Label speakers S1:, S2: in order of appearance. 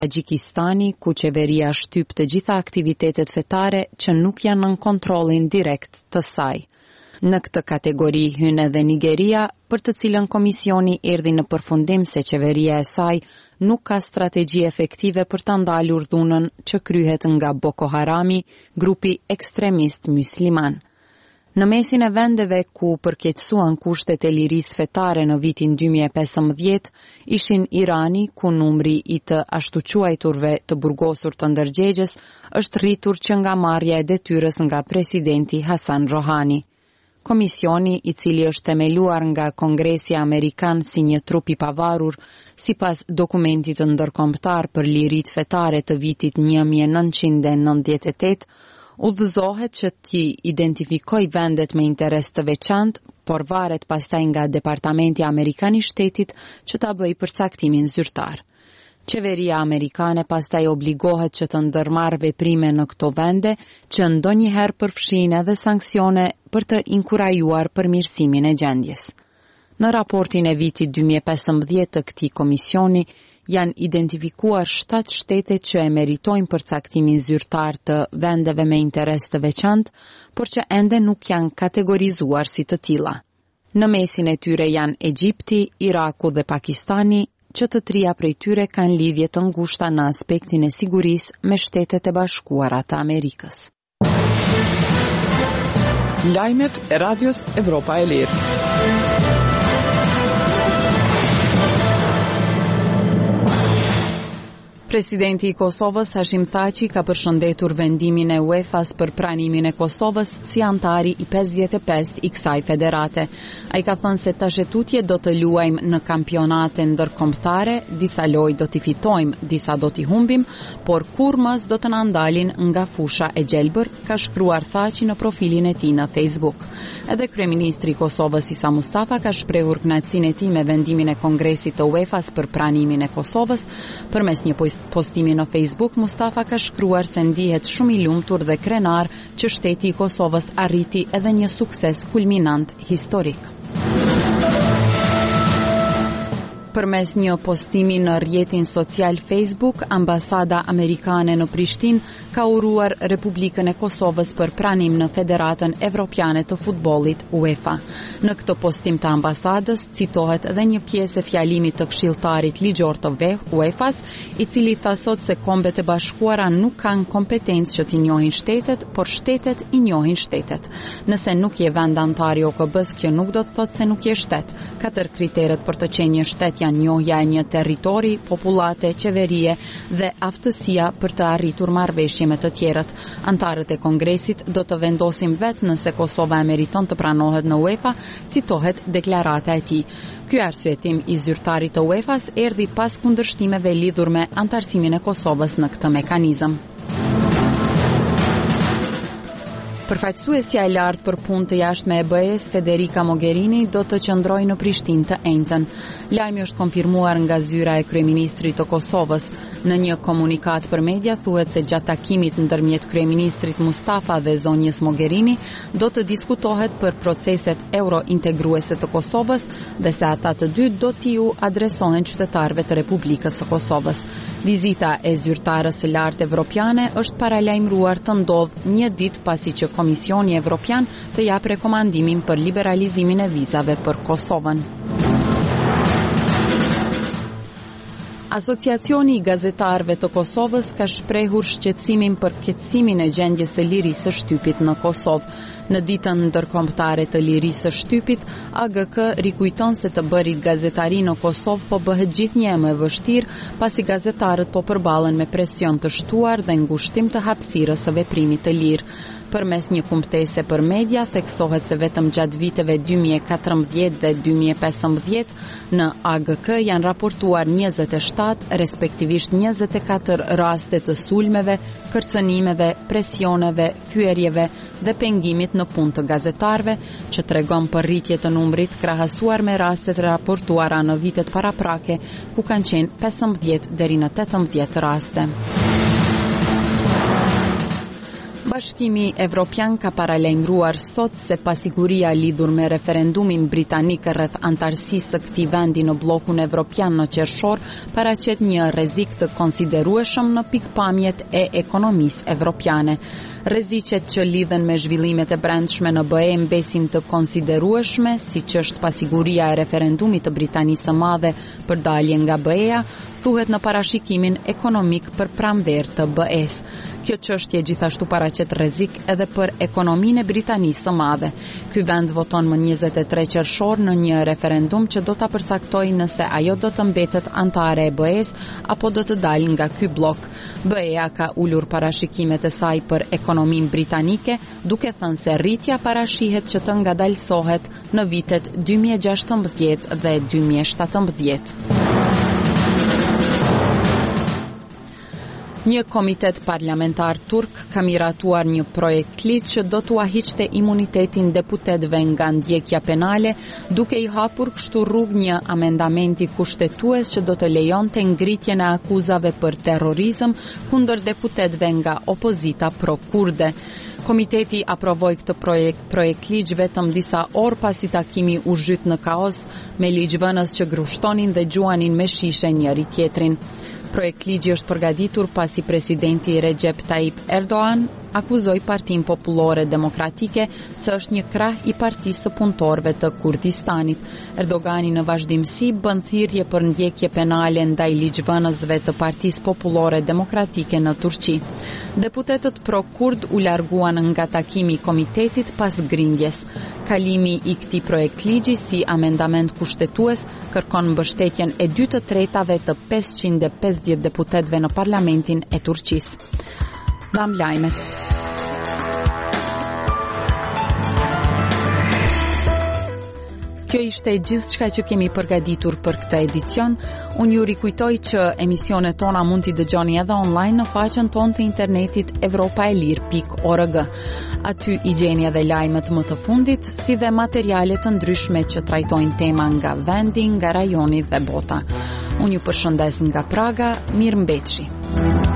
S1: Tagjikistani, ku qeveria shtyp të gjitha aktivitetet fetare që nuk janë nën kontrollin direkt të saj. Në këtë kategori hyn edhe Nigeria, për të cilën komisioni erdhi në përfundim se qeveria e saj nuk ka strategji efektive për ta ndalur dhunën që kryhet nga Boko Harami, grupi ekstremist musliman. Në mesin e vendeve ku përkeqësuan kushtet e lirisë fetare në vitin 2015, ishin Irani, ku numri i të ashtu quajturve të burgosur të ndërgjegjes është rritur që nga marrja e detyrës nga presidenti Hasan Rohani. Komisioni, i cili është themeluar nga Kongresi Amerikan si një trup i pavarur, sipas dokumentit të ndërkombëtar për liritë fetare të vitit 1998, udhëzohet që t'i identifikoj vendet me interes të veçantë, por varet pastaj nga Departamenti Amerikan i Shtetit që ta bëjë përcaktimin zyrtar. Qeveria amerikane pastaj obligohet që të ndërmarrë veprime në këto vende që ndonjëherë përfshin edhe sanksione për të inkurajuar përmirësimin e gjendjes. Në raportin e vitit 2015 të këtij komisioni, janë identifikuar 7 shtete që e meritojnë përcaktimin zyrtar të vendeve me interes të veçantë, por që ende nuk janë kategorizuar si të tilla. Në mesin e tyre janë Egjipti, Iraku dhe Pakistani, që të trija prej tyre kanë lidhje të ngushta në aspektin e sigurisë me Shtetet e Bashkuara të Amerikës.
S2: Lajmet e Radios Evropa e Lirë.
S1: Presidenti i Kosovës, Hashim Thaçi, ka përshëndetur vendimin e UEFA-s për pranimin e Kosovës si antari i 55 i kësaj federate. Ai ka thënë se tash e tutje do të luajmë në kampionate ndërkombëtare, disa lojë do t'i fitojmë, disa do t'i humbim, por kurrës do të na ndalin nga fusha e gjelbër, ka shkruar Thaçi në profilin e tij në Facebook. Edhe kryeministri i Kosovës Isa Mustafa ka shprehur kënaqësinë e tij me vendimin e Kongresit të UEFA-s për pranimin e Kosovës. Përmes një postimi në Facebook, Mustafa ka shkruar se ndihet shumë i lumtur dhe krenar që shteti i Kosovës arriti edhe një sukses kulminant historik. Përmes një postimi në rrjetin social Facebook, ambasada amerikane në Prishtinë ka uruar Republikën e Kosovës për pranim në Federatën Evropiane të Futbollit UEFA. Në këtë postim të ambasadës citohet edhe një pjesë e fjalimit të këshilltarit ligjor të UEFA-s, i cili tha sot se Kombet e Bashkuara nuk kanë kompetencë që t'i njohin shtetet, por shtetet i njohin shtetet. Nëse nuk je vend antar i OKB-s, kjo nuk do të thotë se nuk je shtet. 4 kriteret për të qenë një shtet janë njohja e një territori, popullate, qeverie dhe aftësia për të arritur marrëveshje me të tjerët. Antarët e Kongresit do të vendosin vetë nëse Kosova e meriton të pranohet në UEFA, citohet deklarata e tij. Ky arsyetim i zyrtarit të UEFA-s erdhi pas kundërshtimeve lidhur me antarësimin e Kosovës në këtë mekanizëm. Përfaqësuesja e lartë për punë të jashtme e BE-s, Federica Mogherini, do të qëndrojë në Prishtinë të enjtën. Lajmi është konfirmuar nga zyra e kryeministrit të Kosovës. Në një komunikat për media thuhet se gjatë takimit ndërmjet kryeministrit Mustafa dhe zonjës Mogherini do të diskutohet për proceset euro-integruese të Kosovës dhe se ata të dy do t'iu adresohen qytetarëve të Republikës së Kosovës. Vizita e zyrtarës së lartë evropiane është paralajmëruar të ndodhë një ditë pasi që Komisioni Evropian të jap rekomandimin për liberalizimin e vizave për Kosovën. Asociacioni i gazetarëve të Kosovës ka shprehur shqetësimin për keqësimin e gjendjes së lirisë së shtypit në Kosovë. Në ditën ndërkombëtare të lirisë së shtypit, AGK rikujton se të bërit gazetari në Kosovë po bëhet gjithnjë më e vështirë pasi gazetarët po përballen me presion të shtuar dhe ngushtim të hapësirës së veprimit të lirë. Përmes një kumtese për media, theksohet se vetëm gjatë viteve 2014 dhe 2015 në AGK janë raportuar 27, respektivisht 24 raste të sulmeve, kërcënimeve, presioneve, fyerjeve dhe pengimit në punë të gazetarëve, që tregon për rritje të numrit krahasuar me rastet raportuara në vitet paraprake, ku kanë qenë 15 deri në 18 raste. Bashkimi Evropian ka paralajmëruar sot se pasiguria lidhur me referendumin britanik rreth antarësisë së këtij vendi në bllokun evropian në qershor paraqet një rrezik të konsiderueshëm në pikpamjet e ekonomisë evropiane. Rreziqet që lidhen me zhvillimet e brendshme në BE mbesin të konsiderueshme, siç është pasiguria e referendumit të Britanisë së Madhe për dalje nga BE-ja, thuhet në parashikimin ekonomik për pranverë të BE-s. Kjo çështje gjithashtu paraqet rrezik edhe për ekonominë e Britanisë së Madhe. Ky vend voton më 23 qershor në një referendum që do ta përcaktojë nëse ajo do të mbetet antare e BE-s apo do të dalë nga ky blok. BE-ja ka ulur parashikimet e saj për ekonominë britanike, duke thënë se rritja parashihet që të ngadalësohet në vitet 2016 dhe 2017. Një komitet parlamentar turk ka miratuar një projekt ligj që do t'u hiqte imunitetin deputetëve nga ndjekja penale, duke i hapur kështu rrugë një amendamenti kushtetues që do të lejonte ngritjen e akuzave për terrorizëm kundër deputetëve nga opozita pro-kurde. Komiteti aprovoi këtë projekt ligj vetëm disa orë pasi takimi u zhyt në kaos me ligjvënës që grushtonin dhe gjuanin me shishe njëri tjetrin. Projekt ligji është përgatitur pasi presidenti Recep Tayyip Erdogan akuzoi Partinë Popullore Demokratike se është një krah i Partisë së Punëtorëve të Kurdistanit. Erdogani në vazhdimsi bën thirrje për ndjekje penale ndaj ligjvënësve të Partisë Popullore Demokratike në Turqi. Deputetët pro-kurd u larguan nga takimi i komitetit pas grindjes. Kalimi i këtij projekt ligji si amendament kushtetues kërkon mbështetjen e 2/3 të 550 deputetëve në parlamentin e Turqisë. Dam lajmet. Kjo ishte gjithçka që kemi përgatitur për këtë edicion. Unë ju rikujtoj që emisionet tona mund t'i dëgjoni edhe online në faqen tonë të internetit evropaelir.org. Aty i gjeni edhe lajmet më të fundit, si dhe materiale të ndryshme që trajtojnë tema nga vendi, nga rajoni dhe bota. Unë ju përshëndes nga Praga, mirëmbëjtje.